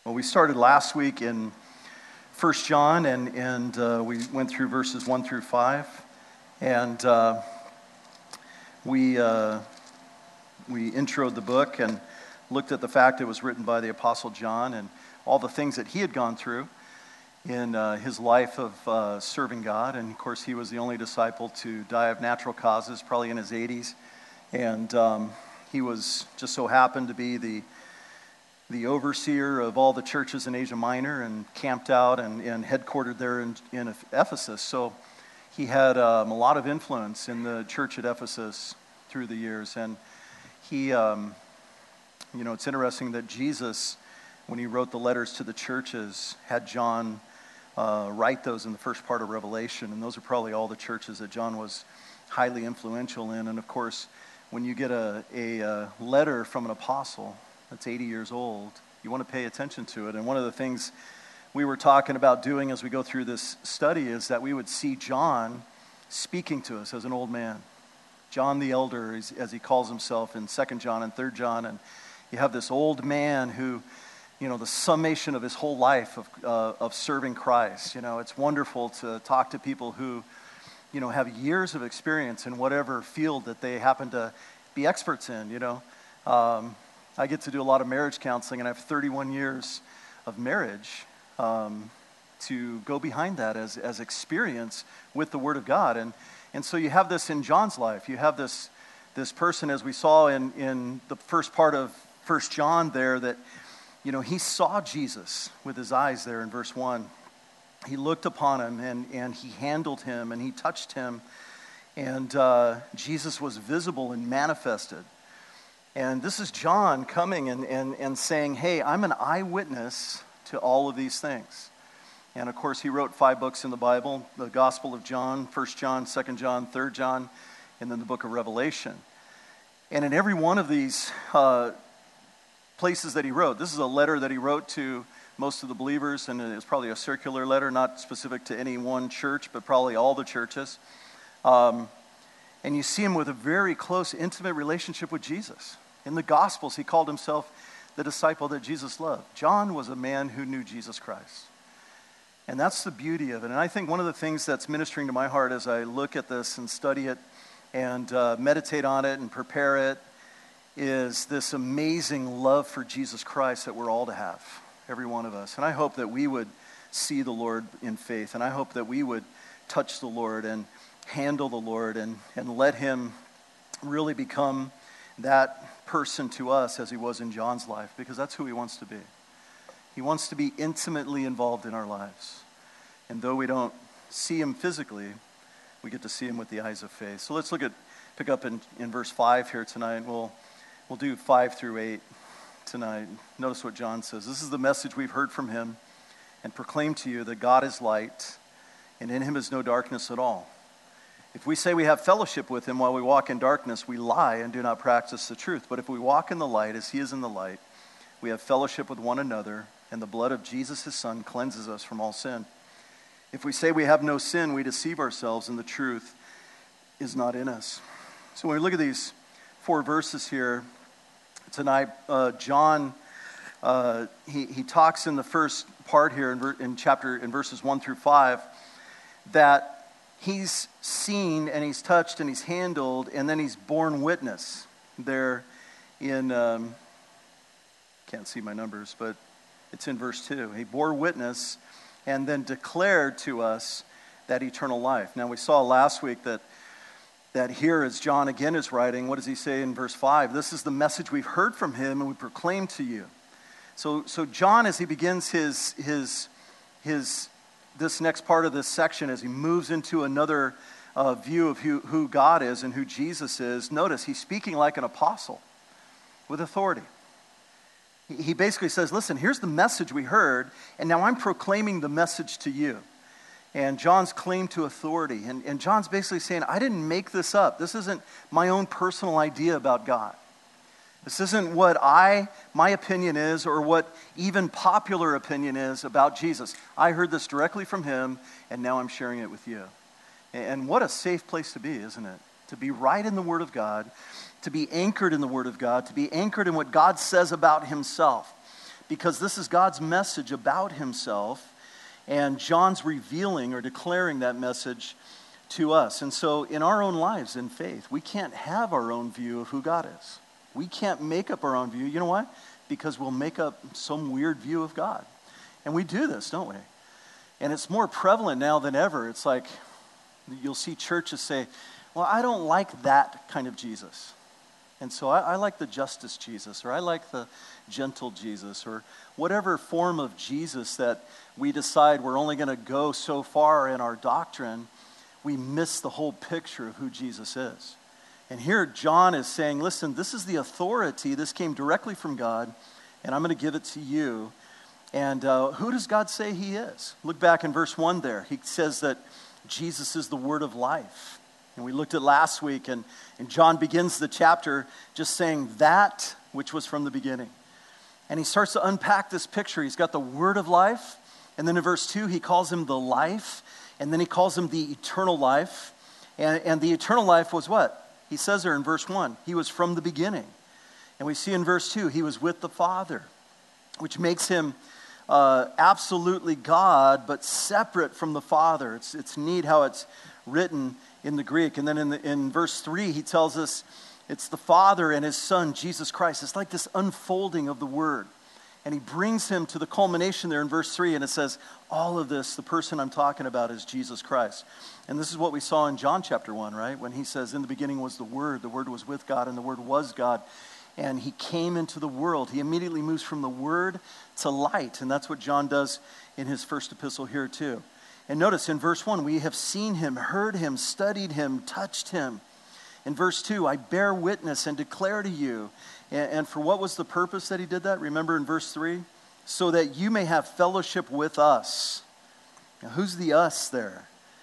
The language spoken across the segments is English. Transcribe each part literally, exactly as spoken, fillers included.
Well, we started last week in First John, and, and uh, we went through verses one through five, and uh, we uh, we introed the book and looked at the fact it was written by the Apostle John and all the things that he had gone through in uh, his life of uh, serving God. And of course, he was the only disciple to die of natural causes, probably in his eighties, and um, he was just so happened to be the the overseer of all the churches in Asia Minor and camped out and, and headquartered there in, in Ephesus. So he had um, a lot of influence in the church at Ephesus through the years. And he, um, you know, it's interesting that Jesus, when he wrote the letters to the churches, had John uh, write those in the first part of Revelation. And those are probably all the churches that John was highly influential in. And of course, when you get a, a, a letter from an apostle that's eighty years old, you want to pay attention to it. And one of the things we were talking about doing as we go through this study is that we would see John speaking to us as an old man. John the Elder, as, as he calls himself in Second John and Third John. And you have this old man who, you know, the summation of his whole life of uh, of serving Christ. You know, it's wonderful to talk to people who, you know, have years of experience in whatever field that they happen to be experts in, you know. Um, I get to do a lot of marriage counseling, and I have thirty-one years of marriage um, to go behind that as, as experience with the Word of God. And and so you have this in John's life. You have this this person, as we saw in, in the first part of First John there, that, you know, he saw Jesus with his eyes there in verse one. He looked upon him, and, and he handled him, and he touched him. And uh, Jesus was visible and manifested. And this is John coming and, and, and saying, hey, I'm an eyewitness to all of these things. And of course, he wrote five books in the Bible: the Gospel of John, First John, Second John, Third John, and then the book of Revelation. And in every one of these uh, places that he wrote, this is a letter that he wrote to most of the believers, and it's probably a circular letter, not specific to any one church, but probably all the churches. Um, and you see him with a very close, intimate relationship with Jesus. In the Gospels, he called himself the disciple that Jesus loved. John was a man who knew Jesus Christ. And that's the beauty of it. And I think one of the things that's ministering to my heart as I look at this and study it and uh, meditate on it and prepare it is this amazing love for Jesus Christ that we're all to have, every one of us. And I hope that we would see the Lord in faith. And I hope that we would touch the Lord and handle the Lord and, and let him really become that person to us as he was in John's life, because that's who he wants to be. He wants to be intimately involved in our lives. And though we don't see him physically, we get to see him with the eyes of faith. So let's look at, pick up in, in verse five here tonight. We'll, we'll do five through eight tonight. Notice what John says. This is the message we've heard from him and proclaim to you, that God is light, and in him is no darkness at all. If we say we have fellowship with him while we walk in darkness, we lie and do not practice the truth. But if we walk in the light as he is in the light, we have fellowship with one another, and the blood of Jesus, his son, cleanses us from all sin. If we say we have no sin, we deceive ourselves, and the truth is not in us. So when we look at these four verses here tonight, uh, John, uh, he, he talks in the first part here in, ver- in chapter, in verses one through five, that he's seen and he's touched and he's handled, and then he's borne witness there in, um, can't see my numbers, but it's in verse two. He bore witness and then declared to us that eternal life. Now we saw last week that that here as John again is writing, what does he say in verse five? This is the message we've heard from him and we proclaim to you. So so John, as he begins his his his this next part of this section, as he moves into another uh, view of who, who God is and who Jesus is, notice he's speaking like an apostle with authority. He, he basically says, listen, here's the message we heard, and now I'm proclaiming the message to you. And John's claim to authority. And, and John's basically saying, I didn't make this up. This isn't my own personal idea about God. This isn't what I, my opinion is, or what even popular opinion is about Jesus. I heard this directly from him, and now I'm sharing it with you. And what a safe place to be, isn't it? To be right in the Word of God, to be anchored in the Word of God, to be anchored in what God says about himself. because this is God's message about himself, and John's revealing or declaring that message to us. And so in our own lives in faith, we can't have our own view of who God is. We can't make up our own view. You know why? Because we'll make up some weird view of God. And we do this, don't we? And it's more prevalent now than ever. It's like you'll see churches say, well, I don't like that kind of Jesus. And so I, I like the justice Jesus, or I like the gentle Jesus, or whatever form of Jesus that we decide we're only going to go so far in our doctrine, we miss the whole picture of who Jesus is. And here John is saying, listen, this is the authority. This came directly from God, and I'm going to give it to you. And uh, who does God say he is? Look back in verse one there. He says that Jesus is the word of life. And we looked at last week, and, and John begins the chapter just saying that which was from the beginning. And he starts to unpack this picture. He's got the word of life, and then in verse two, he calls him the life, and then he calls him the eternal life. And, and the eternal life was what? He says there in verse one, he was from the beginning. And we see in verse two, he was with the Father, which makes him uh, absolutely God, but separate from the Father. It's, it's neat how it's written in the Greek. And then in, the, in verse three, he tells us it's the Father and his Son, Jesus Christ. It's like this unfolding of the Word. And he brings him to the culmination there in verse three, and it says, all of this, the person I'm talking about is Jesus Christ. And this is what we saw in John chapter one, right? When he says, in the beginning was the Word, the Word was with God, and the Word was God. And he came into the world. He immediately moves from the Word to light. And that's what John does in his first epistle here too. And notice in verse one, we have seen him, heard him, studied him, touched him. In verse two, I bear witness and declare to you. And, and for what was the purpose that he did that? Remember in verse three? So that you may have fellowship with us. Now, who's the us there?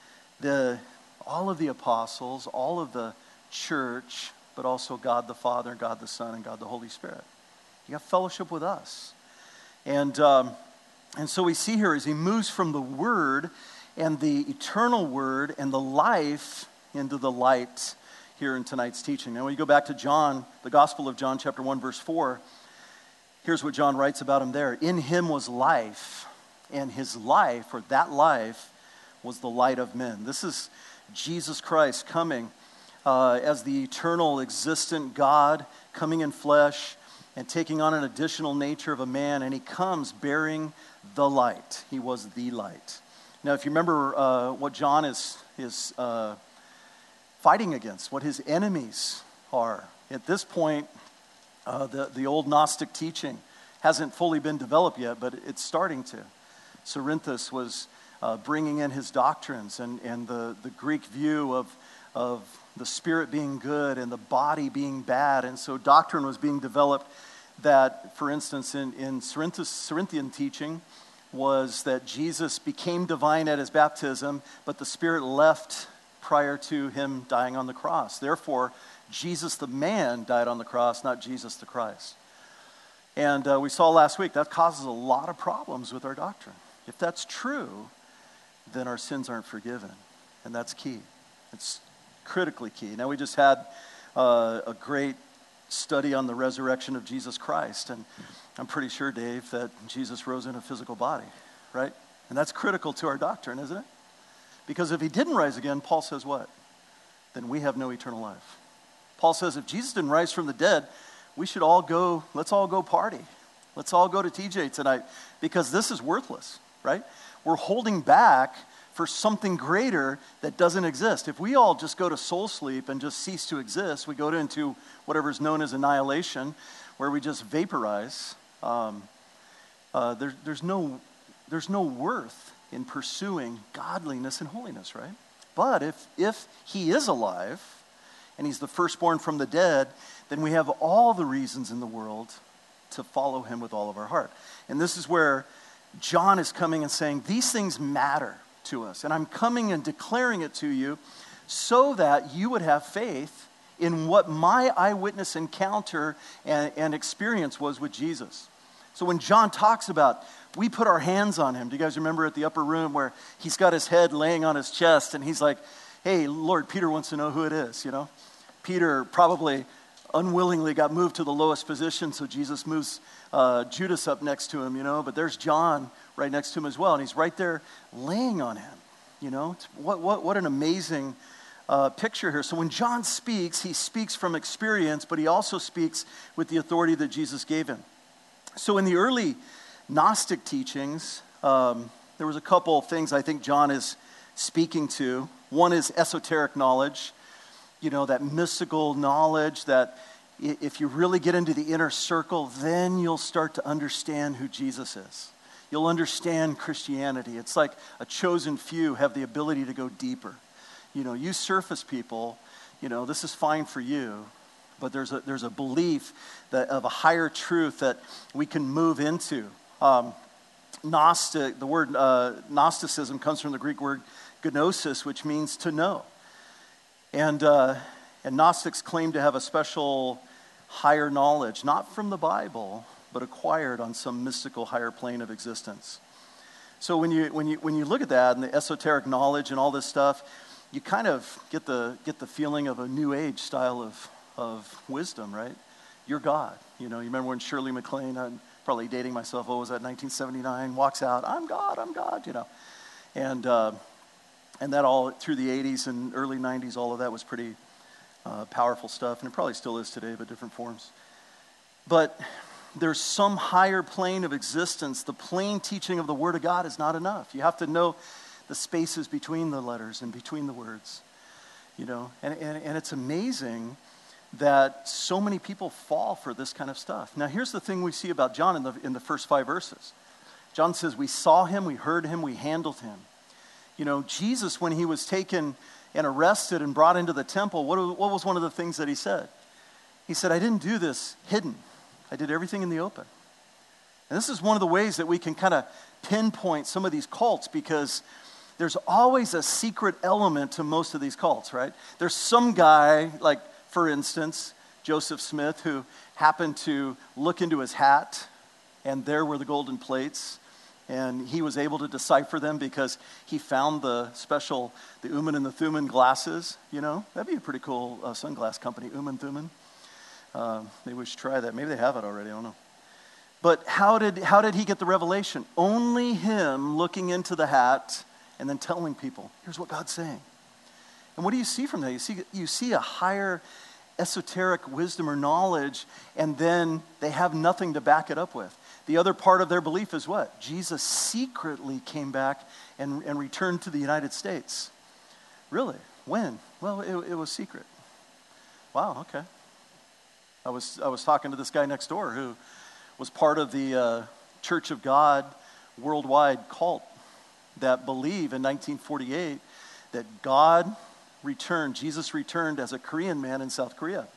The, all of the apostles, all of the church, but also God the Father, God the Son, and God the Holy Spirit. You have fellowship with us. And, um, and so we see here as he moves from the Word and the eternal Word and the life into the light here in tonight's teaching. Now when you go back to John, the Gospel of John chapter one verse four, here's what John writes about him there. In him was life, and his life, or that life, was the light of men. This is Jesus Christ coming uh, as the eternal existent God, coming in flesh and taking on an additional nature of a man, and he comes bearing the light. He was the light. Now, if you remember uh, what John is, is uh, fighting against, what his enemies are, at this point, uh, the, the old Gnostic teaching hasn't fully been developed yet, but it's starting to. Cerinthus was uh, bringing in his doctrines and, and the, the Greek view of, of the spirit being good and the body being bad. And so doctrine was being developed that, for instance, in, in Cerinthus, Cerinthian teaching, was that Jesus became divine at his baptism, but the Spirit left prior to him dying on the cross. Therefore, Jesus the man died on the cross, not Jesus the Christ. And uh, we saw last week that causes a lot of problems with our doctrine. If that's true, then our sins aren't forgiven. And that's key. It's critically key. Now, we just had uh, a great study on the resurrection of Jesus Christ, and I'm pretty sure, Dave, that Jesus rose in a physical body, right? And that's critical to our doctrine, isn't it? Because if he didn't rise again, Paul says what? Then we have no eternal life. Paul says if Jesus didn't rise from the dead, we should all go, let's all go party. Let's all go to T J tonight, because this is worthless, right? We're holding back for something greater that doesn't exist. If we all just go to soul sleep and just cease to exist, we go into whatever is known as annihilation, where we just vaporize. Um, uh, there, there's no, there's no worth in pursuing godliness and holiness, right? But if if he is alive, and he's the firstborn from the dead, then we have all the reasons in the world to follow him with all of our heart. And this is where John is coming and saying, these things matter to us. And I'm coming and declaring it to you so that you would have faith in what my eyewitness encounter and, and experience was with Jesus. So when John talks about, we put our hands on him. Do you guys remember at the upper room where he's got his head laying on his chest and he's like, hey, Lord, Peter wants to know who it is, you know? Peter probably unwillingly got moved to the lowest position, so Jesus moves uh, Judas up next to him, you know, but there's John right next to him as well, and he's right there laying on him, you know. It's, what, what, what an amazing uh, picture here. So when John speaks, he speaks from experience, but he also speaks with the authority that Jesus gave him. So in the early Gnostic teachings, um, there was a couple of things I think John is speaking to. One is esoteric knowledge, you know, that mystical knowledge that if you really get into the inner circle, then you'll start to understand who Jesus is. You'll understand Christianity. It's like a chosen few have the ability to go deeper. You know, you surface people, you know, this is fine for you, but there's a, there's a belief that of a higher truth that we can move into. Um, Gnostic, the word uh, Gnosticism comes from the Greek word gnosis, which means to know. And, uh, and Gnostics claim to have a special higher knowledge, not from the Bible, but acquired on some mystical higher plane of existence. So when you when you when you look at that and the esoteric knowledge and all this stuff, you kind of get the get the feeling of a new age style of of wisdom, right? You're God. You know, you remember when Shirley MacLaine, I'm probably dating myself, what was that, nineteen seventy-nine, walks out, I'm God, I'm God, you know. And uh, and that all through the eighties and early nineties, all of that was pretty uh, powerful stuff, and it probably still is today, but different forms. But there's some higher plane of existence. The plain teaching of the Word of God is not enough. You have to know the spaces between the letters and between the words, you know. And, and, and it's amazing that so many people fall for this kind of stuff. Now, here's the thing we see about John in the, in the first five verses. John says, we saw him, we heard him, we handled him. You know, Jesus, when he was taken and arrested and brought into the temple, what, what was one of the things that he said? He said, I didn't do this hidden. I did everything in the open. And this is one of the ways that we can kind of pinpoint some of these cults, because there's always a secret element to most of these cults, right? There's some guy, like, for instance, Joseph Smith, who happened to look into his hat, and there were the golden plates, and he was able to decipher them because he found the special, the Uman and the Thuman glasses, you know? That'd be a pretty cool uh, sunglass company, Uman Thuman. Uh, maybe we should try that. Maybe they have it already, I don't know. But how did how did he get the revelation? Only him looking into the hat and then telling people, here's what God's saying. And what do you see from that? You see, you see a higher esoteric wisdom or knowledge, and then they have nothing to back it up with. The other part of their belief is what? Jesus secretly came back and, and returned to the United States. Really? When? Well, it, it was secret. Wow, okay. I was I was talking to this guy next door who was part of the uh, Church of God worldwide cult that believe in nineteen forty-eight that God returned, Jesus returned as a Korean man in South Korea.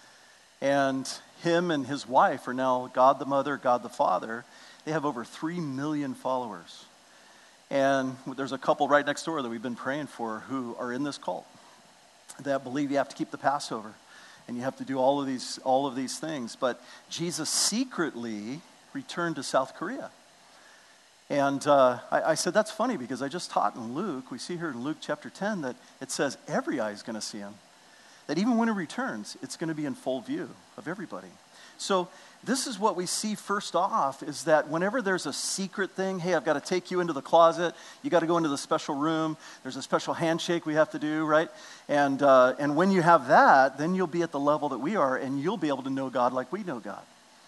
And him and his wife are now God the Mother, God the Father. They have over three million followers. And there's a couple right next door that we've been praying for who are in this cult that believe you have to keep the Passover. And you have to do all of these all of these things. But Jesus secretly returned to South Korea. And uh, I, I said, that's funny, because I just taught in Luke, we see here in Luke chapter ten, that it says every eye is going to see him. That even when he returns, it's going to be in full view of everybody. So this is what we see first off, is that whenever there's a secret thing, hey, I've got to take you into the closet, you got to go into the special room, there's a special handshake we have to do, right? And uh, and when you have that, then you'll be at the level that we are, and you'll be able to know God like we know God.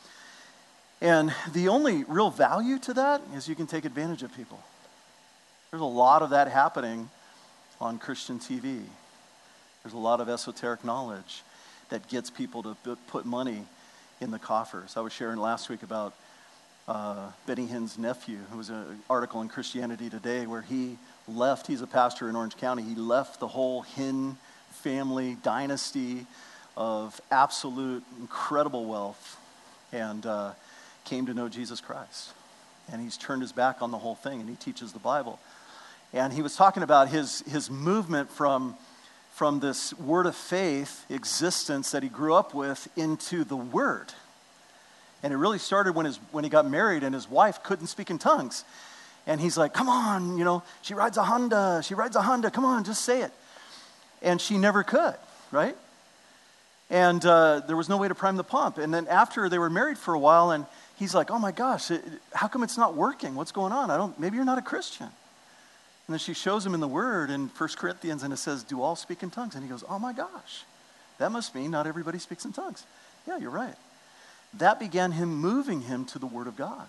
And the only real value to that is you can take advantage of people. There's a lot of that happening on Christian T V. There's a lot of esoteric knowledge that gets people to b- put money in the coffers. I was sharing last week about uh, Benny Hinn's nephew, who was an article in Christianity Today where he left, he's a pastor in Orange County, he left the whole Hinn family dynasty of absolute incredible wealth and uh, came to know Jesus Christ. And he's turned his back on the whole thing, and he teaches the Bible. And he was talking about his his movement from from this word of faith existence that he grew up with into the word. And it really started when his when he got married and his wife couldn't speak in tongues. And he's like, come on, you know, she rides a Honda, she rides a Honda, come on, just say it. And she never could, right? And uh, there was no way to prime the pump. And then after they were married for a while, and he's like, oh my gosh, it, how come it's not working? What's going on? I don't, maybe you're not a Christian. And then she shows him in the Word in First Corinthians, and it says, do all speak in tongues? And he goes, oh my gosh, that must mean not everybody speaks in tongues. Yeah, you're right. That began him moving him to the Word of God.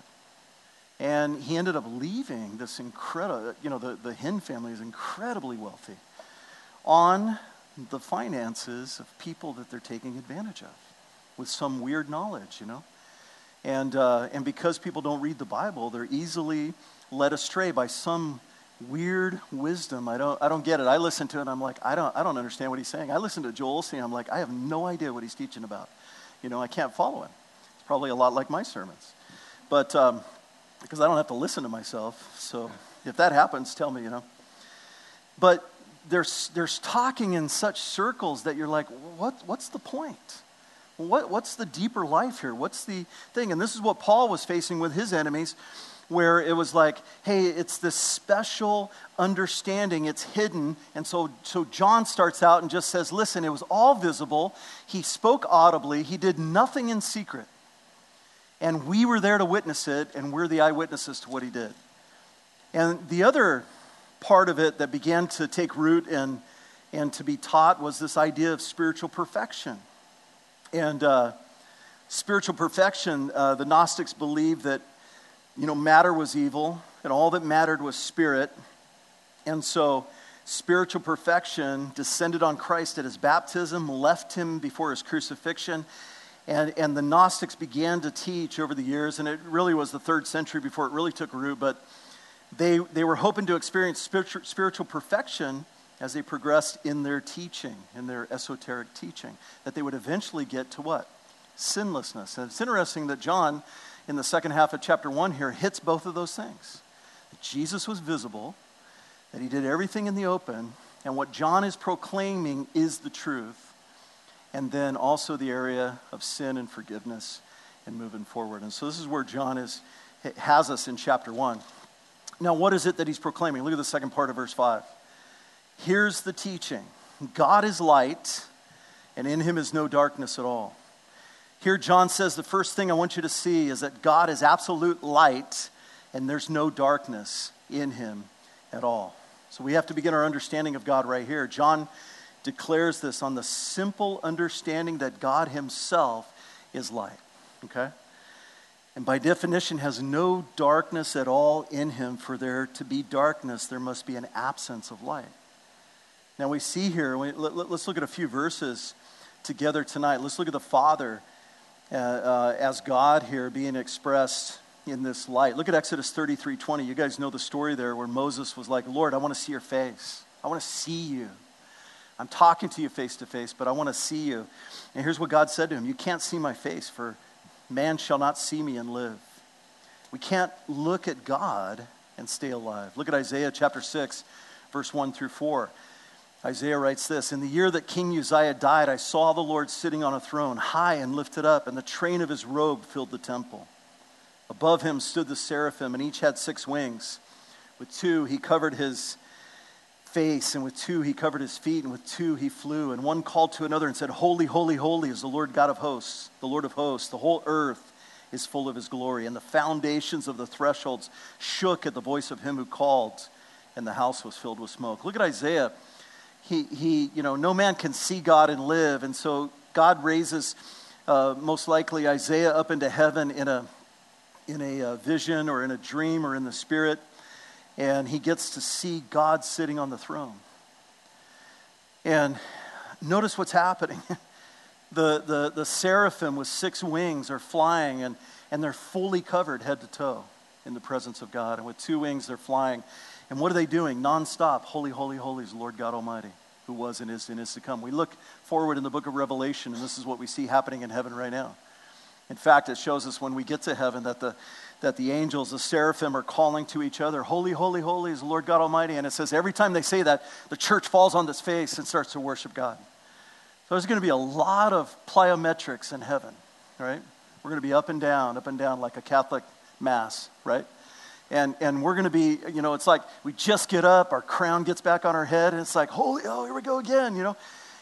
And he ended up leaving this incredible, you know, the, the Hinn family is incredibly wealthy on the finances of people that they're taking advantage of with some weird knowledge, you know. And uh, and because people don't read the Bible, they're easily led astray by some weird wisdom. I don't I don't get it. I listen to it and I'm like, I don't I don't understand what he's saying. I listen to Joel Osteen, I'm like, I have no idea what he's teaching about. You know, I can't follow him. It's probably a lot like my sermons. But um, because I don't have to listen to myself. So if that happens, tell me, you know. But there's there's talking in such circles that you're like, what what's the point? What what's the deeper life here? What's the thing? And this is what Paul was facing with his enemies, where it was like, hey, it's this special understanding, it's hidden. And so so John starts out and just says, listen, it was all visible. He spoke audibly, he did nothing in secret. And we were there to witness it, and we're the eyewitnesses to what he did. And the other part of it that began to take root and, and to be taught was this idea of spiritual perfection. And uh, spiritual perfection, uh, the Gnostics believed that, you know, matter was evil, and all that mattered was spirit. And so spiritual perfection descended on Christ at his baptism, left him before his crucifixion. And, and the Gnostics began to teach over the years, and it really was the third century before it really took root, but they, they were hoping to experience spiritual, spiritual perfection as they progressed in their teaching, in their esoteric teaching, that they would eventually get to what? Sinlessness. And it's interesting that John, in the second half of chapter one here, hits both of those things. That Jesus was visible, that he did everything in the open, and what John is proclaiming is the truth. And then also the area of sin and forgiveness and moving forward. And so this is where John is has us in chapter one. Now, what is it that he's proclaiming? Look at the second part of verse five. Here's the teaching. God is light, and in him is no darkness at all. Here John says the first thing I want you to see is that God is absolute light, and there's no darkness in him at all. So we have to begin our understanding of God right here. John declares this on the simple understanding that God himself is light, okay? And by definition has no darkness at all in him. For there to be darkness, there must be an absence of light. Now we see here, we, let, let's look at a few verses together tonight. Let's look at the Father uh, uh, as God here being expressed in this light. Look at Exodus thirty-three twenty. You guys know the story there where Moses was like, Lord, I want to see your face. I want to see you. I'm talking to you face to face, but I want to see you. And here's what God said to him. You can't see my face, for man shall not see me and live. We can't look at God and stay alive. Look at Isaiah chapter six, verse one through four. Isaiah writes this, in the year that King Uzziah died, I saw the Lord sitting on a throne, high and lifted up, and the train of his robe filled the temple. Above him stood the seraphim, and each had six wings. With two he covered his face, and with two he covered his feet, and with two he flew. And one called to another and said, Holy, holy, holy is the Lord God of hosts, the Lord of hosts. The whole earth is full of his glory. And the foundations of the thresholds shook at the voice of him who called, and the house was filled with smoke. Look at Isaiah. He, he you know, no man can see God and live. And so God raises uh, most likely Isaiah up into heaven in a, in a uh, vision or in a dream or in the spirit. And he gets to see God sitting on the throne. And notice what's happening. the, the, the seraphim with six wings are flying, and, and they're fully covered head to toe in the presence of God. And with two wings, they're flying. And what are they doing? Nonstop. Holy, holy, holy is the Lord God Almighty, who was and is and is to come. We look forward in the book of Revelation, and this is what we see happening in heaven right now. In fact, it shows us when we get to heaven that the that the angels, the seraphim, are calling to each other, Holy, holy, holy is the Lord God Almighty. And it says every time they say that, the church falls on its face and starts to worship God. So there's going to be a lot of plyometrics in heaven, right? We're going to be up and down, up and down like a Catholic mass, right? And and we're going to be, you know, it's like we just get up, our crown gets back on our head, and it's like, holy, oh, here we go again, you know.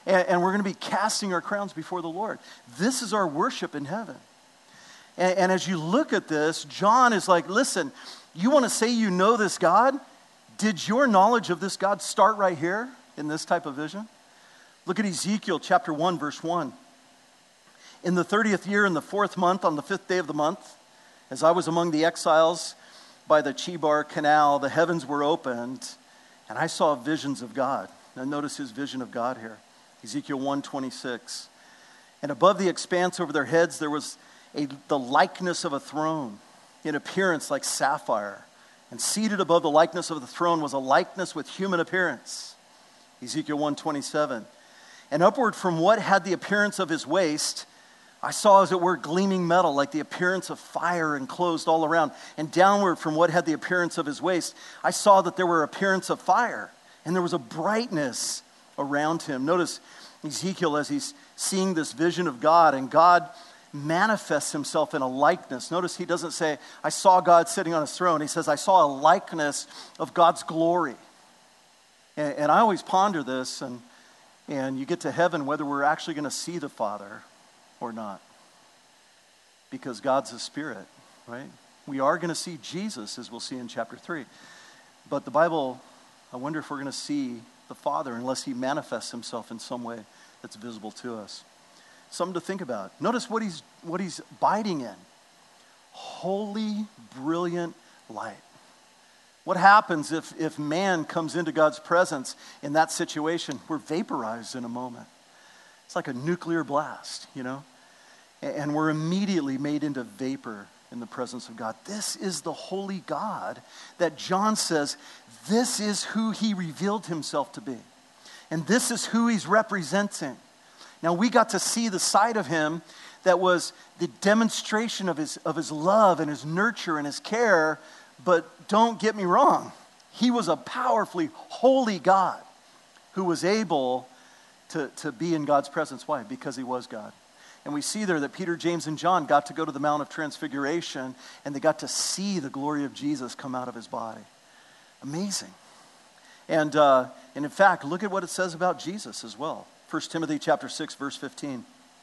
and, and we're going to be casting our crowns before the Lord. This is our worship in heaven. And, and as you look at this, John is like, listen, you want to say you know this God? Did your knowledge of this God start right here in this type of vision? Look at Ezekiel chapter one, verse one. In the thirtieth year, in the fourth month, on the fifth day of the month, as I was among the exiles by the Chebar Canal, the heavens were opened, and I saw visions of God. Now notice his vision of God here. Ezekiel one twenty-six. And above the expanse over their heads there was a, the likeness of a throne, in appearance like sapphire. And seated above the likeness of the throne was a likeness with human appearance. Ezekiel one twenty-seven. And upward from what had the appearance of his waist, I saw, as it were, gleaming metal, like the appearance of fire enclosed all around. And downward from what had the appearance of his waist, I saw that there were appearance of fire, and there was a brightness around him. Notice Ezekiel as he's seeing this vision of God, and God manifests himself in a likeness. Notice he doesn't say, I saw God sitting on his throne. He says, I saw a likeness of God's glory. And, and I always ponder this, and, and you get to heaven whether we're actually going to see the Father or not. Because God's a spirit, right? We are going to see Jesus, as we'll see in chapter three. But the Bible, I wonder if we're going to see the Father unless he manifests himself in some way that's visible to us. Something to think about. Notice what he's what he's abiding in. Holy, brilliant light. What happens if, if man comes into God's presence in that situation? We're vaporized in a moment. It's like a nuclear blast, you know? And we're immediately made into vapor in the presence of God. This is the holy God that John says, this is who he revealed himself to be. And this is who he's representing. Now, we got to see the side of him that was the demonstration of his, of his love and his nurture and his care, but don't get me wrong, he was a powerfully holy God who was able to, to be in God's presence. Why? Because he was God. And we see there that Peter, James, and John got to go to the Mount of Transfiguration, and they got to see the glory of Jesus come out of his body. Amazing. And, uh, and in fact, look at what it says about Jesus as well. First Timothy chapter six, verse fifteen.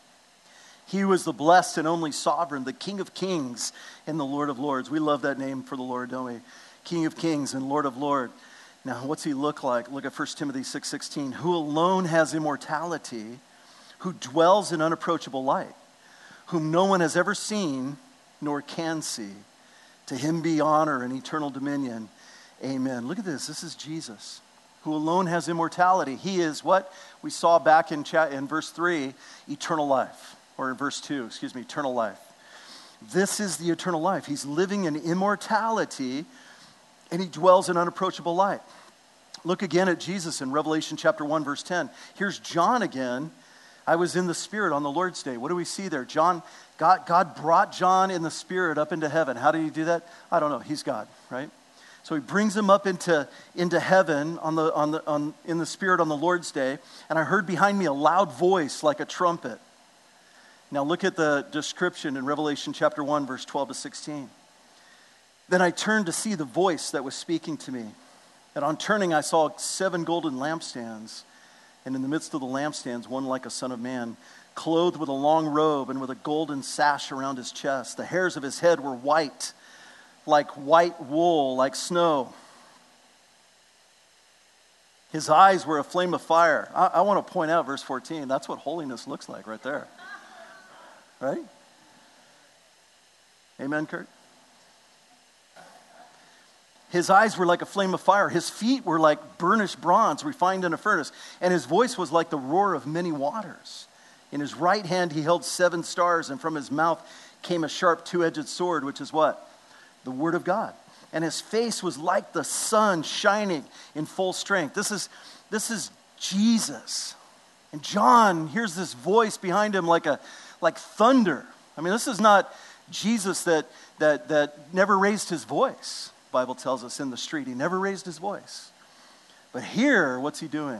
He was the blessed and only sovereign, the King of kings and the Lord of lords. We love that name for the Lord, don't we? King of kings and Lord of lords. Now, what's he look like? Look at First Timothy six sixteen. Who alone has immortality, who dwells in unapproachable light, whom no one has ever seen nor can see. To him be honor and eternal dominion. Amen. Look at this. This is Jesus, who alone has immortality. He is what we saw back in, chat, in verse three, eternal life. Or in verse two, excuse me, eternal life. This is the eternal life. He's living in immortality, and he dwells in unapproachable light. Look again at Jesus in Revelation chapter one, verse ten. Here's John again. I was in the Spirit on the Lord's day. What do we see there? John, God, God brought John in the Spirit up into heaven. How did he do that? I don't know. He's God, right? So he brings him up into, into heaven on the, on the, on, in the Spirit on the Lord's day. And I heard behind me a loud voice like a trumpet. Now look at the description in Revelation chapter one, verse twelve to sixteen. Then I turned to see the voice that was speaking to me. And on turning, I saw seven golden lampstands. And in the midst of the lampstands, one like a son of man, clothed with a long robe and with a golden sash around his chest. The hairs of his head were white, like white wool, like snow. His eyes were a flame of fire. I, I want to point out verse fourteen. That's what holiness looks like right there. Right? Amen, Kurt? His eyes were like a flame of fire. His feet were like burnished bronze refined in a furnace. And his voice was like the roar of many waters. In his right hand he held seven stars, and from his mouth came a sharp two-edged sword, which is what? The word of God. And his face was like the sun shining in full strength. This is, this is Jesus. And John hears this voice behind him like a like thunder. I mean, this is not Jesus that that that never raised his voice. The Bible tells us in the street, he never raised his voice. But here, what's he doing?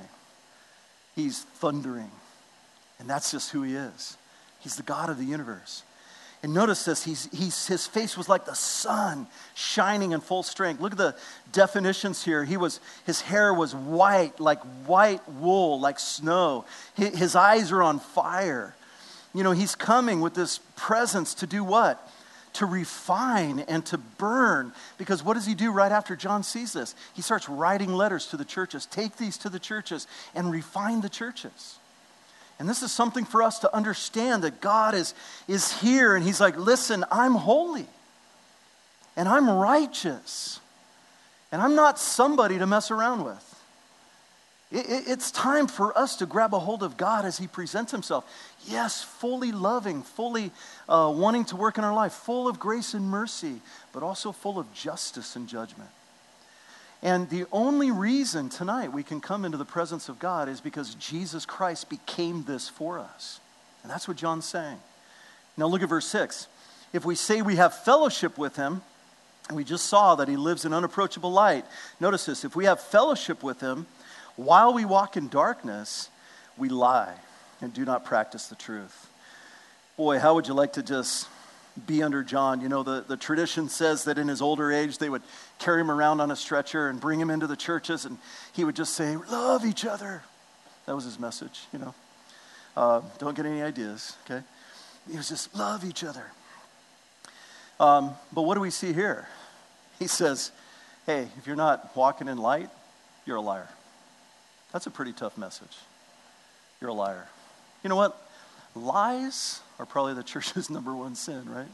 He's thundering. And that's just who he is. He's the God of the universe. And notice this, he's, he's, his face was like the sun shining in full strength. Look at the definitions here. He was, his hair was white, like white wool, like snow. His, his eyes are on fire. You know, he's coming with this presence to do what? To refine and to burn. Because what does he do right after John sees this? He starts writing letters to the churches. Take these to the churches and refine the churches. And this is something for us to understand, that God is, is here and he's like, listen, I'm holy and I'm righteous and I'm not somebody to mess around with. It, it, it's time for us to grab a hold of God as he presents himself. Yes, fully loving, fully uh, wanting to work in our life, full of grace and mercy, but also full of justice and judgment. And the only reason tonight we can come into the presence of God is because Jesus Christ became this for us. And that's what John's saying. Now look at verse six. If we say we have fellowship with him, and we just saw that he lives in unapproachable light. Notice this, if we have fellowship with him, while we walk in darkness, we lie and do not practice the truth. Boy, how would you like to just be under John? You know, the, the tradition says that in his older age, they would carry him around on a stretcher and bring him into the churches, and he would just say, love each other. That was his message, you know. Uh, don't get any ideas, okay? He was just, love each other. Um, but what do we see here? He says, hey, if you're not walking in light, you're a liar. That's a pretty tough message. You're a liar. You know what? Lies are probably the church's number one sin, right?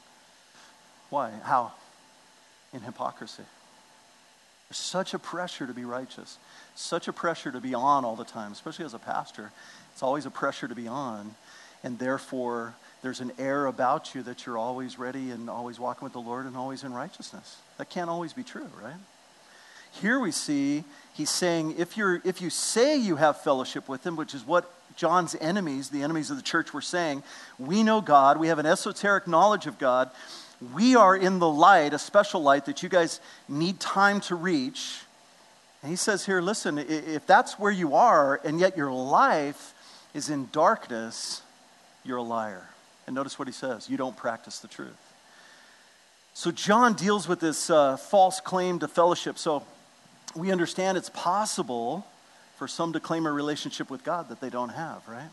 Why? How? In hypocrisy. There's such a pressure to be righteous, such a pressure to be on all the time, especially as a pastor. It's always a pressure to be on, and therefore there's an air about you that you're always ready and always walking with the Lord and always in righteousness. That can't always be true, right? Here we see he's saying, if you're if you say you have fellowship with him, which is what John's enemies, the enemies of the church, were saying, we know God, we have an esoteric knowledge of God, we are in the light, a special light that you guys need time to reach. And he says here, listen, if that's where you are and yet your life is in darkness, you're a liar. And notice what he says, you don't practice the truth. So John deals with this uh, false claim to fellowship. So we understand it's possible for some to claim a relationship with God that they don't have, right?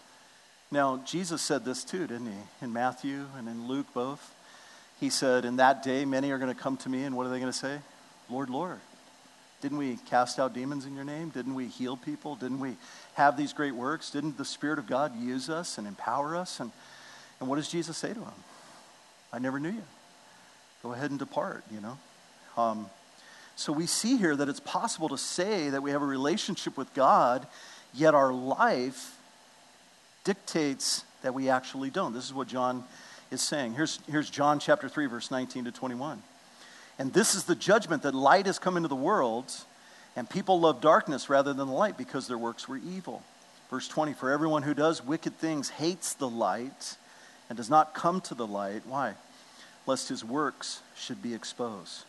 Now, Jesus said this too, didn't he? In Matthew and in Luke both. He said, in that day, many are going to come to me, and what are they going to say? Lord, Lord, didn't we cast out demons in your name? Didn't we heal people? Didn't we have these great works? Didn't the Spirit of God use us and empower us? And, and what does Jesus say to them? I never knew you. Go ahead and depart, you know. Um, so we see here that it's possible to say that we have a relationship with God, yet our life dictates that we actually don't. This is what John is saying. Here's, here's John chapter three, verse nineteen to twenty-one. And this is the judgment, that light has come into the world, and people love darkness rather than the light because their works were evil. Verse twenty, for everyone who does wicked things hates the light and does not come to the light. Why? Lest his works should be exposed.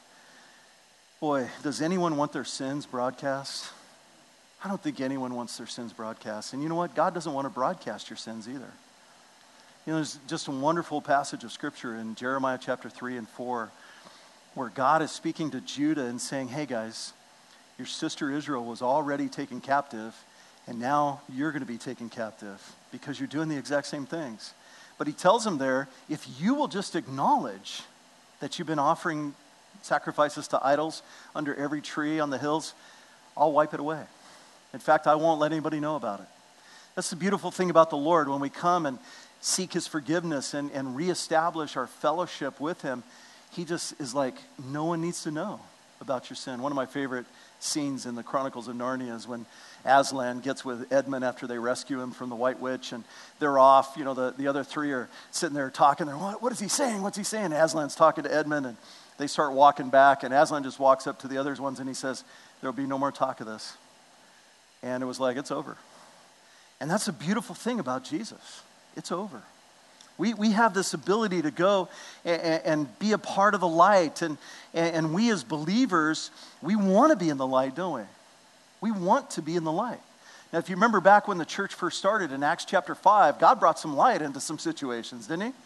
Boy, does anyone want their sins broadcast? I don't think anyone wants their sins broadcast. And you know what? God doesn't want to broadcast your sins either. You know, there's just a wonderful passage of scripture in Jeremiah chapter three and four where God is speaking to Judah and saying, hey guys, your sister Israel was already taken captive, and now you're going to be taken captive because you're doing the exact same things. But he tells them there, if you will just acknowledge that you've been offering sacrifices to idols under every tree on the hills, I'll wipe it away. In fact, I won't let anybody know about it. That's the beautiful thing about the Lord. When we come and seek his forgiveness and, and reestablish our fellowship with him, he just is like, no one needs to know about your sin. One of my favorite scenes in the Chronicles of Narnia is when Aslan gets with Edmund after they rescue him from the White Witch, and they're off. You know, the, the other three are sitting there talking. They're, what, what is he saying? What's he saying? Aslan's talking to Edmund, and they start walking back, and Aslan just walks up to the other ones, and he says, there'll be no more talk of this. And it was like, it's over. And that's the beautiful thing about Jesus. It's over. We we have this ability to go and, and be a part of the light. And, and we as believers, we want to be in the light, don't we? We want to be in the light. Now, if you remember back when the church first started in Acts chapter five, God brought some light into some situations, didn't he?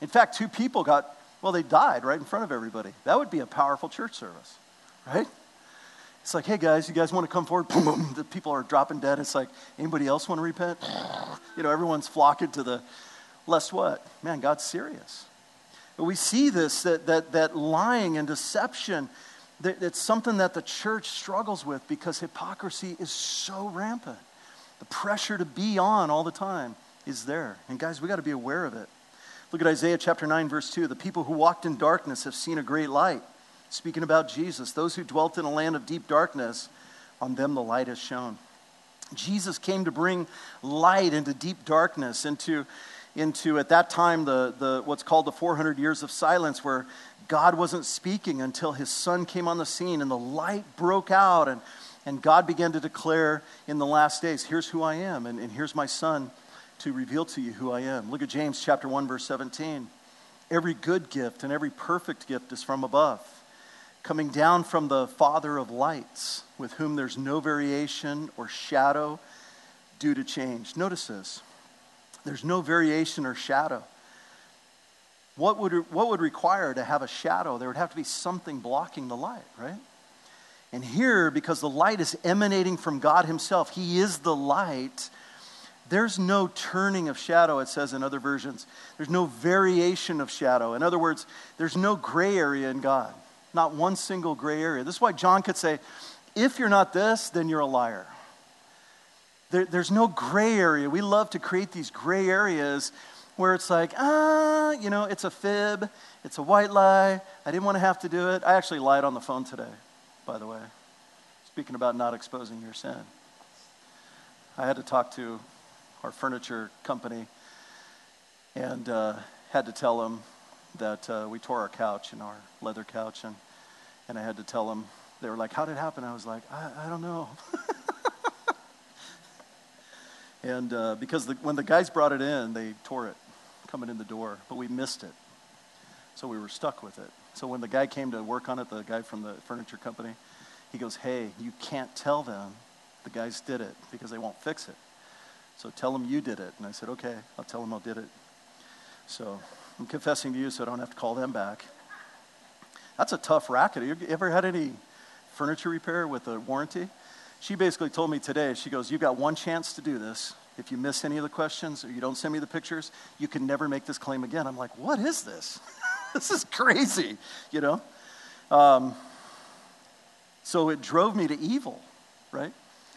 In fact, two people got, well, they died right in front of everybody. That would be a powerful church service, right? It's like, hey guys, you guys want to come forward? Boom, boom. The people are dropping dead. It's like, anybody else want to repent? You know, everyone's flocking to the, lest what? Man, God's serious. But we see this, that that that lying and deception, that it's something that the church struggles with because hypocrisy is so rampant. The pressure to be on all the time is there. And guys, we got to be aware of it. Look at Isaiah chapter nine, verse two. The people who walked in darkness have seen a great light. Speaking about Jesus, those who dwelt in a land of deep darkness, on them the light has shone. Jesus came to bring light into deep darkness, into, into at that time, the, the what's called the four hundred years of silence, where God wasn't speaking until his son came on the scene and the light broke out, and, and God began to declare in the last days, here's who I am, and, and here's my son to reveal to you who I am. Look at James chapter one, verse seventeen. Every good gift and every perfect gift is from above, coming down from the Father of lights, with whom there's no variation or shadow due to change. Notice this. There's no variation or shadow. What would, what would require to have a shadow? There would have to be something blocking the light, right? And here, because the light is emanating from God himself, he is the light, there's no turning of shadow, it says in other versions. There's no variation of shadow. In other words, there's no gray area in God. Not one single gray area. This is why John could say, if you're not this, then you're a liar. There, there's no gray area. We love to create these gray areas where it's like, ah, you know, it's a fib, it's a white lie, I didn't want to have to do it. I actually lied on the phone today, by the way. Speaking about not exposing your sin. I had to talk to our furniture company and uh, had to tell them that uh, we tore our couch, you know, our leather couch, and and I had to tell them, they were like, how did it happen? I was like, I, I don't know. and uh, because the, when the guys brought it in, they tore it coming in the door, but we missed it. So we were stuck with it. So when the guy came to work on it, the guy from the furniture company, he goes, hey, you can't tell them the guys did it because they won't fix it. So tell them you did it. And I said, okay, I'll tell them I did it. So I'm confessing to you so I don't have to call them back. That's a tough racket. You ever had any furniture repair with a warranty? She basically told me today, she goes, you've got one chance to do this. If you miss any of the questions or you don't send me the pictures, you can never make this claim again. I'm like, what is this? This is crazy, you know? Um, so it drove me to evil, right?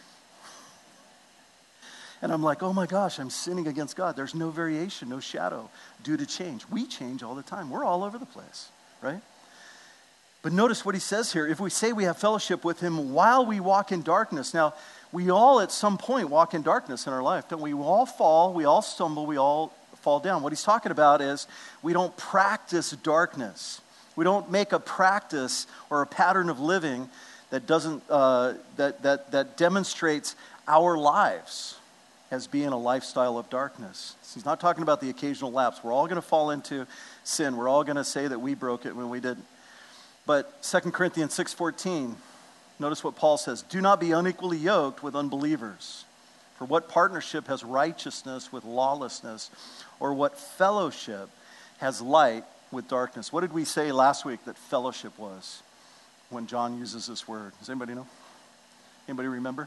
And I'm like, oh my gosh, I'm sinning against God. There's no variation, no shadow due to change. We change all the time. We're all over the place, right? But notice what he says here. If we say we have fellowship with him while we walk in darkness. Now, we all at some point walk in darkness in our life, don't we? We all fall, we all stumble, we all fall down. What he's talking about is we don't practice darkness. We don't make a practice or a pattern of living that doesn't uh, that that that demonstrates our lives as being a lifestyle of darkness. He's not talking about the occasional lapse. We're all going to fall into sin. We're all going to say that we broke it when we didn't. But Second Corinthians six fourteen, notice what Paul says. Do not be unequally yoked with unbelievers. For what partnership has righteousness with lawlessness? Or what fellowship has light with darkness? What did we say last week that fellowship was when John uses this word? Does anybody know? Anybody remember?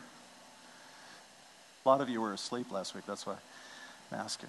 A lot of you were asleep last week, that's why I'm asking.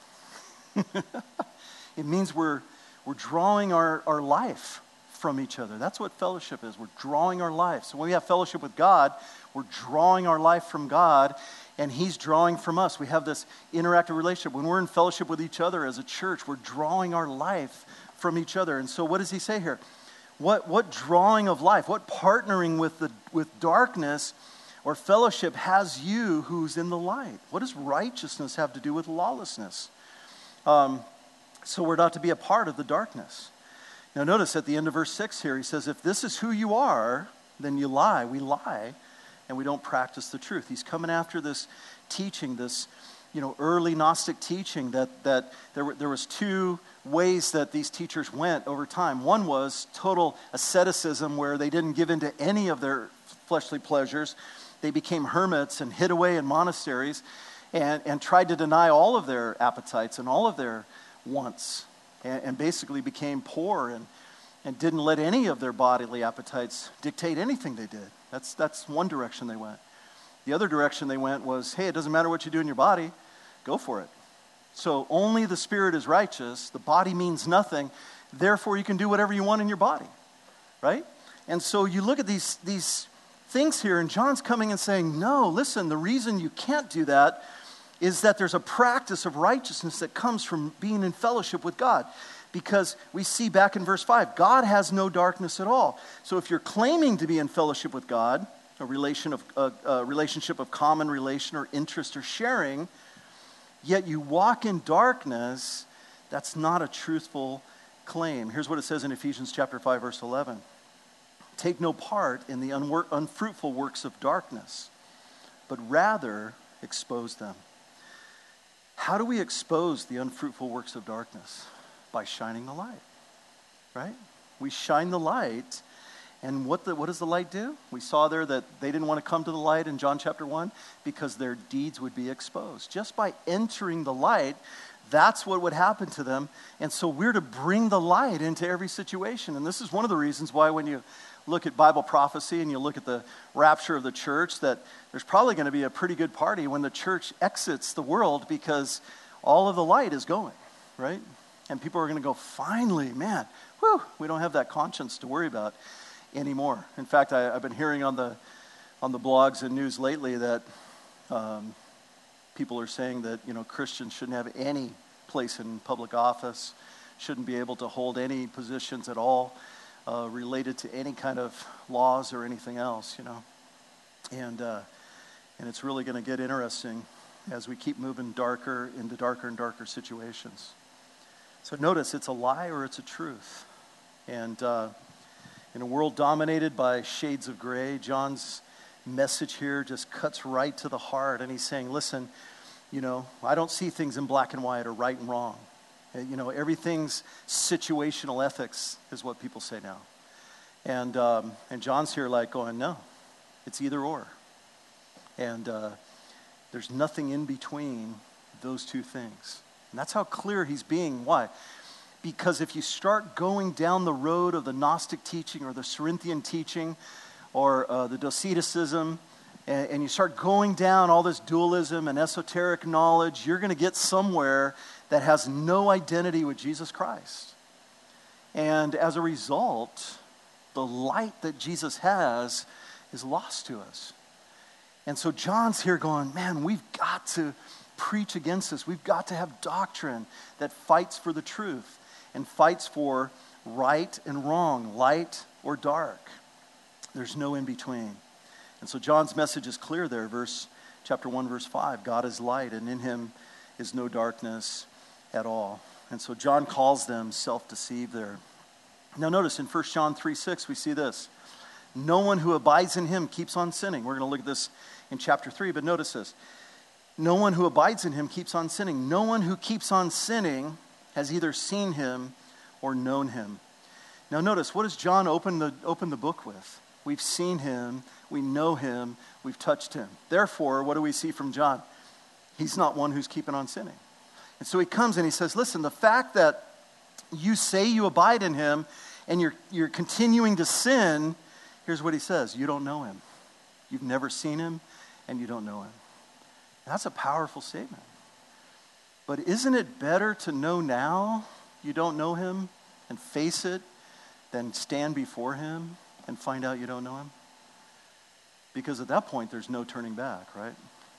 It means we're we're drawing our, our life from each other. That's what fellowship is. We're drawing our life. So when we have fellowship with God, we're drawing our life from God, and he's drawing from us. We have this interactive relationship. When we're in fellowship with each other as a church, we're drawing our life from each other. And so what does he say here? What what drawing of life, what partnering with the with darkness or fellowship has you who's in the light? What does righteousness have to do with lawlessness? Um, so we're not to be a part of the darkness. Now notice at the end of verse six here, he says, if this is who you are, then you lie. We lie, and we don't practice the truth. He's coming after this teaching, this you know, early Gnostic teaching that, that there, were, there was two ways that these teachers went over time. One was total asceticism, where they didn't give in to any of their fleshly pleasures. They became hermits and hid away in monasteries and, and tried to deny all of their appetites and all of their wants. and, and basically became poor and, and didn't let any of their bodily appetites dictate anything they did. That's, that's one direction they went. The other direction they went was, hey, it doesn't matter what you do in your body, go for it. So only the spirit is righteous, the body means nothing, therefore you can do whatever you want in your body, right? And so you look at these, these things here, and John's coming and saying, no, listen, the reason you can't do that is that there's a practice of righteousness that comes from being in fellowship with God. Because we see back in verse five, God has no darkness at all. So if you're claiming to be in fellowship with God, a relation of a, a relationship of common relation or interest or sharing, yet you walk in darkness, that's not a truthful claim. Here's what it says in Ephesians chapter five, verse eleven. Take no part in the unwor- unfruitful works of darkness, but rather expose them. How do we expose the unfruitful works of darkness? By shining the light, right? We shine the light, and what, the, what does the light do? We saw there that they didn't want to come to the light in John chapter one because their deeds would be exposed. Just by entering the light, that's what would happen to them. And so we're to bring the light into every situation. And this is one of the reasons why when you look at Bible prophecy and you look at the rapture of the church, that there's probably going to be a pretty good party when the church exits the world because all of the light is going, right? And people are going to go, finally, man, whew, we don't have that conscience to worry about anymore. In fact, I, I've been hearing on the on the blogs and news lately that um, people are saying that, you know, Christians shouldn't have any place in public office, shouldn't be able to hold any positions at all uh, related to any kind of laws or anything else, you know. And uh, and it's really going to get interesting as we keep moving darker into darker and darker situations. So notice, it's a lie or it's a truth. And uh, in a world dominated by shades of gray, John's message here just cuts right to the heart. And he's saying, listen, you know, I don't see things in black and white or right and wrong. You know, everything's situational ethics is what people say now. And um, and John's here like going, no, it's either or. And uh, there's nothing in between those two things. And that's how clear he's being. Why? Because if you start going down the road of the Gnostic teaching or the Cerinthian teaching or uh, the Doceticism, and, and you start going down all this dualism and esoteric knowledge, you're going to get somewhere that has no identity with Jesus Christ. And as a result, the light that Jesus has is lost to us. And so John's here going, man, we've got to preach against this. We've got to have doctrine that fights for the truth and fights for right and wrong, light or dark. There's no in between. And so John's message is clear there, verse chapter one, verse five. God is light, and in him is no darkness at all. And so John calls them self-deceived there. Now notice in First John three six, we see this. No one who abides in him keeps on sinning. We're going to look at this in chapter three, but notice this. No one who abides in him keeps on sinning. No one who keeps on sinning has either seen him or known him. Now notice, what does John open the, open the book with? We've seen him, we know him, we've touched him. Therefore, what do we see from John? He's not one who's keeping on sinning. And so he comes and he says, listen, the fact that you say you abide in him and you're, you're continuing to sin, here's what he says, you don't know him. You've never seen him and you don't know him. That's a powerful statement. But isn't it better to know now you don't know him and face it than stand before him and find out you don't know him? Because at that point, there's no turning back, right?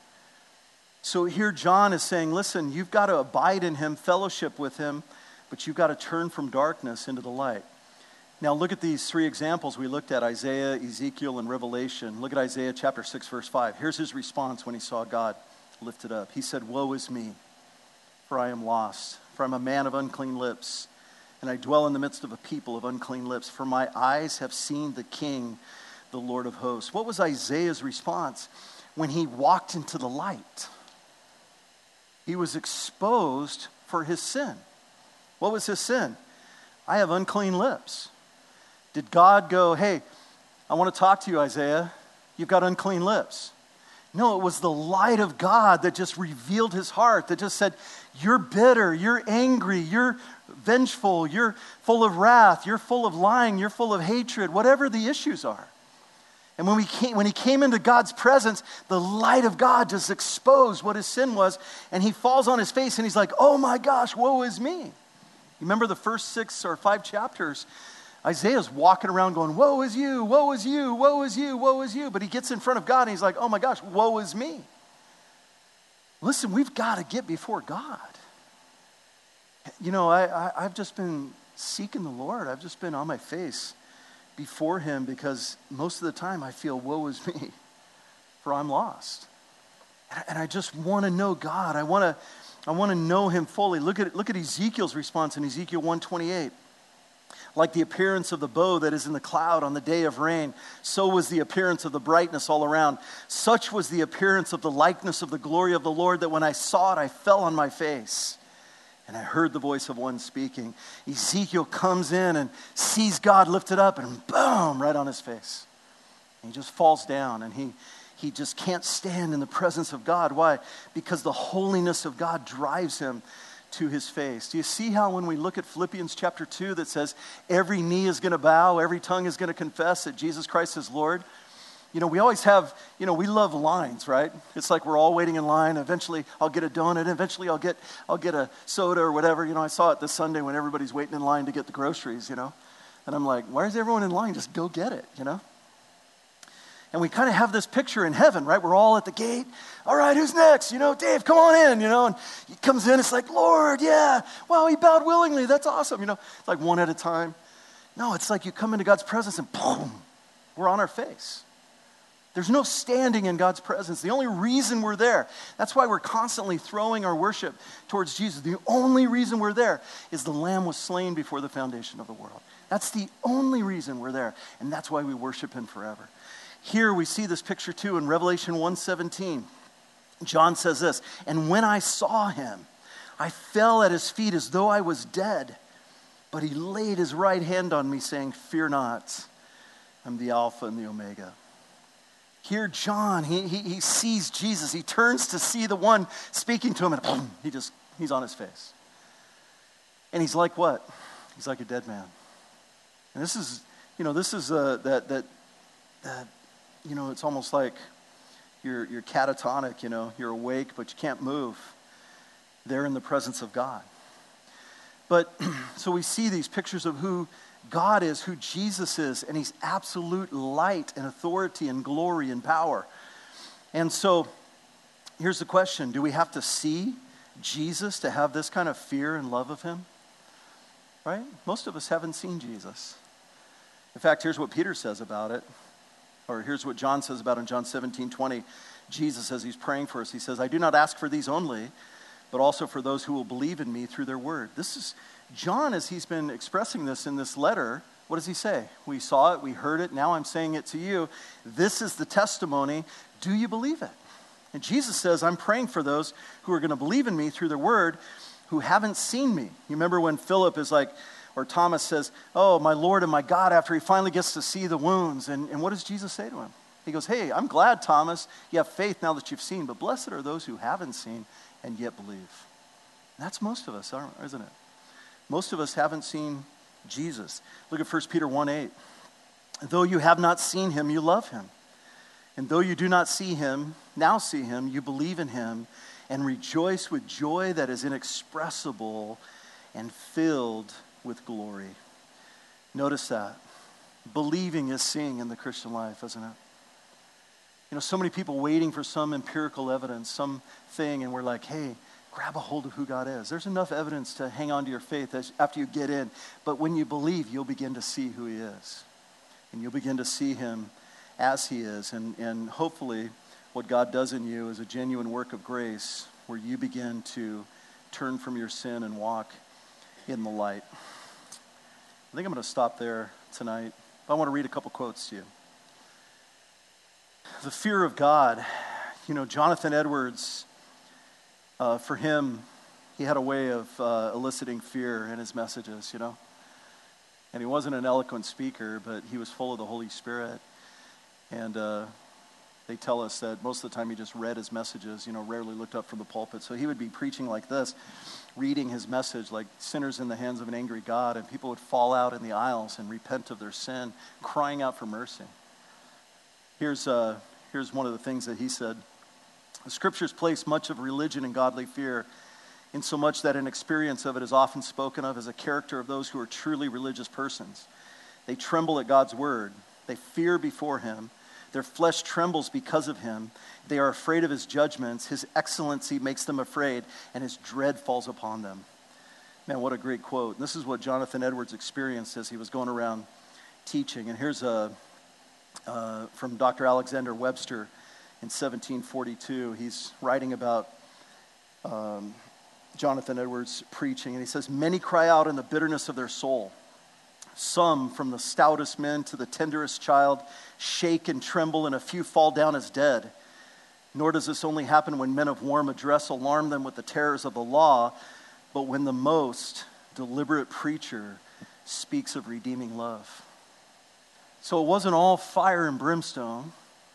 So here John is saying, listen, you've got to abide in him, fellowship with him, but you've got to turn from darkness into the light. Now look at these three examples we looked at, Isaiah, Ezekiel, and Revelation. Look at Isaiah chapter six, verse five. Here's his response when he saw God lifted up. He said, woe is me, for I am lost, for I'm a man of unclean lips, and I dwell in the midst of a people of unclean lips, for my eyes have seen the King, the Lord of hosts. What was Isaiah's response when he walked into the light? He was exposed for his sin. What was his sin? I have unclean lips. Did God go, hey, I want to talk to you, Isaiah. You've got unclean lips. No, it was the light of God that just revealed his heart, that just said, you're bitter, you're angry, you're vengeful, you're full of wrath, you're full of lying, you're full of hatred, whatever the issues are. And when, we came, when he came into God's presence, the light of God just exposed what his sin was, and he falls on his face and he's like, oh my gosh, woe is me. You remember the first six or five chapters, Isaiah's walking around going, woe is you, woe is you, woe is you, woe is you. But he gets in front of God and he's like, oh my gosh, woe is me. Listen, we've got to get before God. You know, I, I, I've just been seeking the Lord. I've just been on my face before him because most of the time I feel woe is me, for I'm lost. And, and I just want to know God. I want to I want to know him fully. Look at, look at Ezekiel's response in Ezekiel one twenty-eight. Like the appearance of the bow that is in the cloud on the day of rain, so was the appearance of the brightness all around. Such was the appearance of the likeness of the glory of the Lord that when I saw it, I fell on my face. And I heard the voice of one speaking. Ezekiel comes in and sees God lifted up and boom, right on his face. And he just falls down and he, he just can't stand in the presence of God. Why? Because the holiness of God drives him to his face. Do you see how when we look at Philippians chapter two that says every knee is going to bow, every tongue is going to confess that Jesus Christ is Lord? You know, we always have, you know, we love lines, right? It's like we're all waiting in line. Eventually I'll get a donut. Eventually I'll get I'll get a soda or whatever. You know, I saw it this Sunday when everybody's waiting in line to get the groceries, you know. And I'm like, why is everyone in line? Just go get it, you know? And we kind of have this picture in heaven, right? We're all at the gate. All right, who's next? You know, Dave, come on in, you know. And he comes in, it's like, Lord, yeah. Wow, he bowed willingly. That's awesome, you know. It's like one at a time. No, it's like you come into God's presence and boom, we're on our face. There's no standing in God's presence. The only reason we're there, that's why we're constantly throwing our worship towards Jesus. The only reason we're there is the Lamb was slain before the foundation of the world. That's the only reason we're there. And that's why we worship him forever. Here we see this picture too in Revelation one seventeen. John says this, and when I saw him, I fell at his feet as though I was dead. But he laid his right hand on me saying, fear not, I'm the Alpha and the Omega. Here John, he, he, he sees Jesus. He turns to see the one speaking to him and boom, he just, he's on his face. And he's like what? He's like a dead man. And this is, you know, this is uh, that, that, that, you know, it's almost like you're, you're catatonic, you know, you're awake, but you can't move. They're in the presence of God. But, so we see these pictures of who God is, who Jesus is, and he's absolute light and authority and glory and power. And so, here's the question. Do we have to see Jesus to have this kind of fear and love of him? Right? Most of us haven't seen Jesus. In fact, here's what Peter says about it. Or here's what John says about it in John seventeen twenty. Jesus, as he's praying for us, he says, I do not ask for these only, but also for those who will believe in me through their word. This is, John, as he's been expressing this in this letter, what does he say? We saw it, we heard it, now I'm saying it to you. This is the testimony. Do you believe it? And Jesus says, I'm praying for those who are going to believe in me through their word, who haven't seen me. You remember when Philip is like, or Thomas says, oh, my Lord and my God, after he finally gets to see the wounds. And, and what does Jesus say to him? He goes, hey, I'm glad, Thomas, you have faith now that you've seen, but blessed are those who haven't seen and yet believe. And that's most of us, isn't it? Most of us haven't seen Jesus. Look at First Peter one eight. Though you have not seen him, you love him. And though you do not see him, now see him, you believe in him and rejoice with joy that is inexpressible and filled with glory. Notice that. Believing is seeing in the Christian life, isn't it? You know, so many people waiting for some empirical evidence, something, and we're like, hey, grab a hold of who God is. There's enough evidence to hang on to your faith as, after you get in. But when you believe, you'll begin to see who he is. And you'll begin to see him as he is. And, and hopefully what God does in you is a genuine work of grace where you begin to turn from your sin and walk in the light. I think I'm going to stop there tonight. I want to read a couple quotes to you. The fear of God. You know, Jonathan Edwards, uh, for him, he had a way of uh, eliciting fear in his messages, you know. And he wasn't an eloquent speaker, but he was full of the Holy Spirit. And uh, They tell us that most of the time he just read his messages, you know, rarely looked up from the pulpit. So he would be preaching like this, reading his message like sinners in the hands of an angry God, and people would fall out in the aisles and repent of their sin, crying out for mercy. Here's, uh, here's one of the things that he said. The scriptures place much of religion and godly fear, insomuch that an experience of it is often spoken of as a character of those who are truly religious persons. They tremble at God's word. They fear before him. Their flesh trembles because of him. They are afraid of his judgments. His excellency makes them afraid, and his dread falls upon them. Man, what a great quote. This is what Jonathan Edwards experienced as he was going around teaching. And here's a uh, from Doctor Alexander Webster in seventeen forty-two. He's writing about um, Jonathan Edwards preaching, and he says, "Many cry out in the bitterness of their soul. Some, from the stoutest men to the tenderest child, shake and tremble, and a few fall down as dead. Nor does this only happen when men of warm address alarm them with the terrors of the law, but when the most deliberate preacher speaks of redeeming love." So it wasn't all fire and brimstone.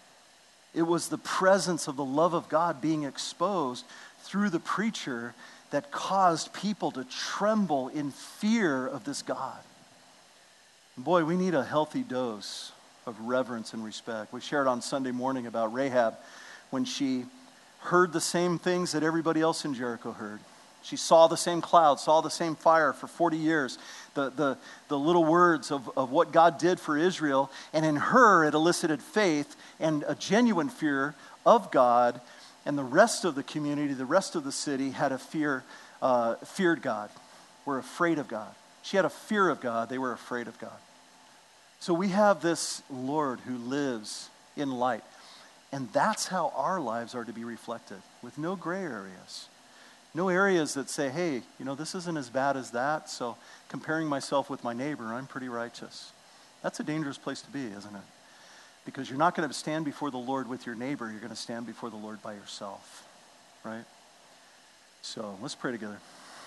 It was the presence of the love of God being exposed through the preacher that caused people to tremble in fear of this God. Boy, we need a healthy dose of reverence and respect. We shared on Sunday morning about Rahab when she heard the same things that everybody else in Jericho heard. She saw the same cloud, saw the same fire for forty years, the, the, the little words of, of what God did for Israel, and in her it elicited faith and a genuine fear of God, and the rest of the community, the rest of the city had a fear, uh, feared God, were afraid of God. She had a fear of God, they were afraid of God. So we have this Lord who lives in light. And that's how our lives are to be reflected, with no gray areas. No areas that say, hey, you know, this isn't as bad as that, so comparing myself with my neighbor, I'm pretty righteous. That's a dangerous place to be, isn't it? Because you're not going to stand before the Lord with your neighbor, you're going to stand before the Lord by yourself, right? So let's pray together.